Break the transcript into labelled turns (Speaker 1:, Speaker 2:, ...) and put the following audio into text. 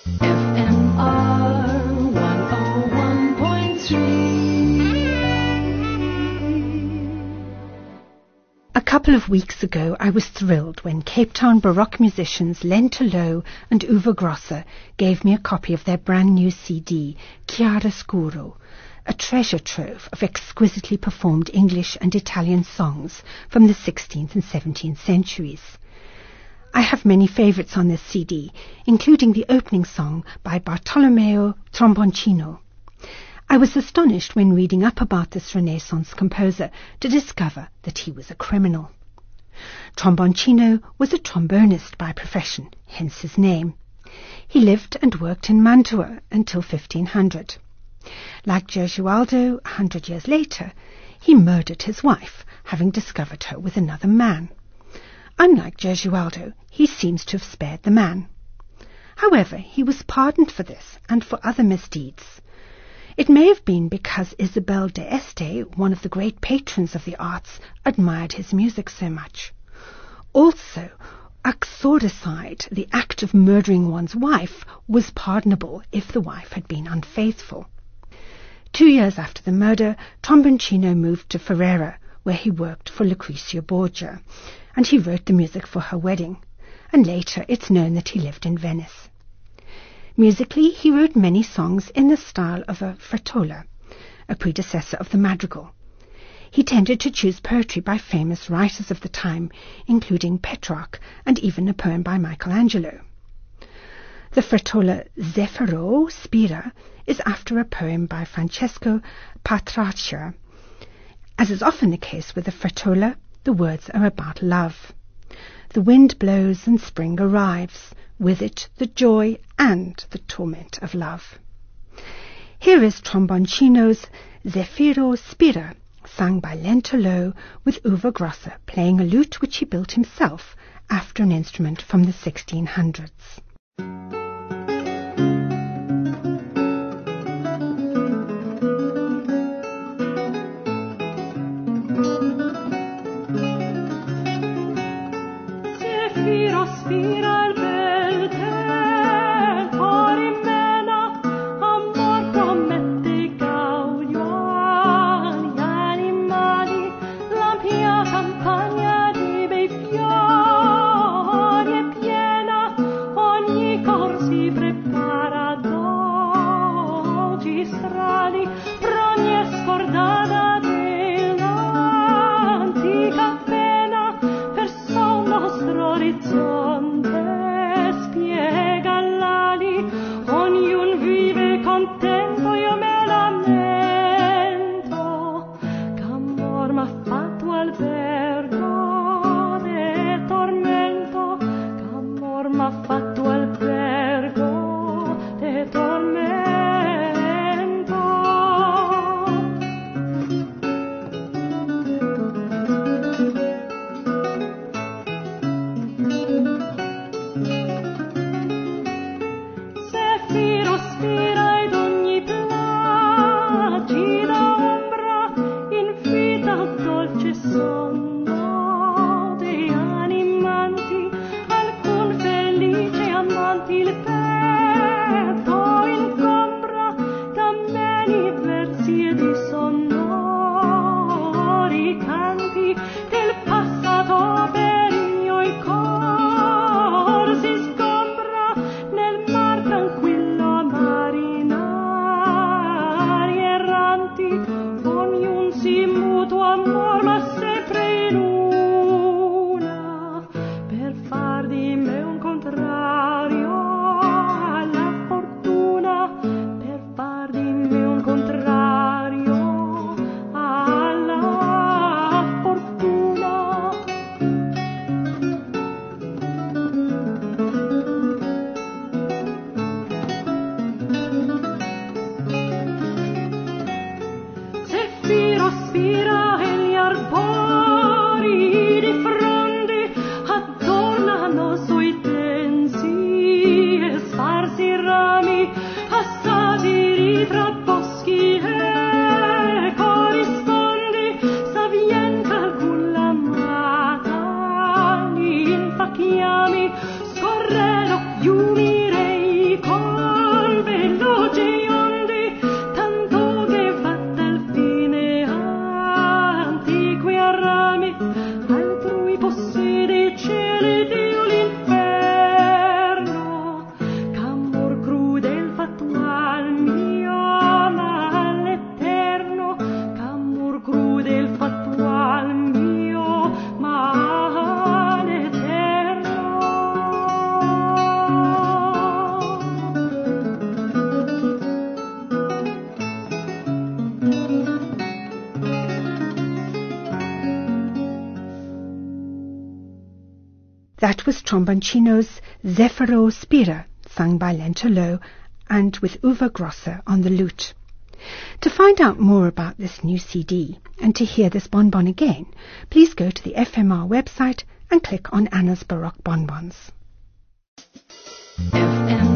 Speaker 1: FMR 101.3.
Speaker 2: A couple of weeks ago I was thrilled when Cape Town Baroque musicians Lento Low and Uwe Grosser gave me a copy of their brand new CD, Chiaroscuro, a treasure trove of exquisitely performed English and Italian songs from the 16th and 17th centuries. I have many favourites on this CD, including the opening song by Bartolomeo Tromboncino. I was astonished when reading up about this Renaissance composer to discover that he was a criminal. Tromboncino was a trombonist by profession, hence his name. He lived and worked in Mantua until 1500. Like Gesualdo 100 years later, he murdered his wife, having discovered her with another man. Unlike Gesualdo, he seems to have spared the man. However, he was pardoned for this and for other misdeeds. It may have been because Isabel d'Este, one of the great patrons of the arts, admired his music so much. Also, uxoricide, the act of murdering one's wife, was pardonable if the wife had been unfaithful. 2 years after the murder, Tromboncino moved to Ferrara, where he worked for Lucrezia Borgia, and he wrote the music for her wedding, and later it's known that he lived in Venice. Musically, he wrote many songs in the style of a frettola, a predecessor of the madrigal. He tended to choose poetry by famous writers of the time, including Petrarch and even a poem by Michelangelo. The frettola Zeffiro Spira is after a poem by Francesco Patraccia. As is often the case with the frettola, the words are about love. The wind blows and spring arrives, with it the joy and the torment of love. Here is Tromboncino's Zeffiro Spira, sung by Lento Low with Uwe Grosser playing a lute which he built himself after an instrument from the 1600s.
Speaker 1: Spira il bel te, cori mena, amor promette gauliani, animali, la mia campagna di bei fiori è piena, ogni cor si prepara dolci strani, per ogni scordata dell'antica pena, verso il nostro orizzonte.
Speaker 2: That was Tromboncino's Zeffiro Spira, sung by Lentolo, and with Uwe Grosser on the lute. To find out more about this new CD and to hear this bonbon again, please go to the FMR website and click on Anna's Baroque Bonbons.
Speaker 1: FMR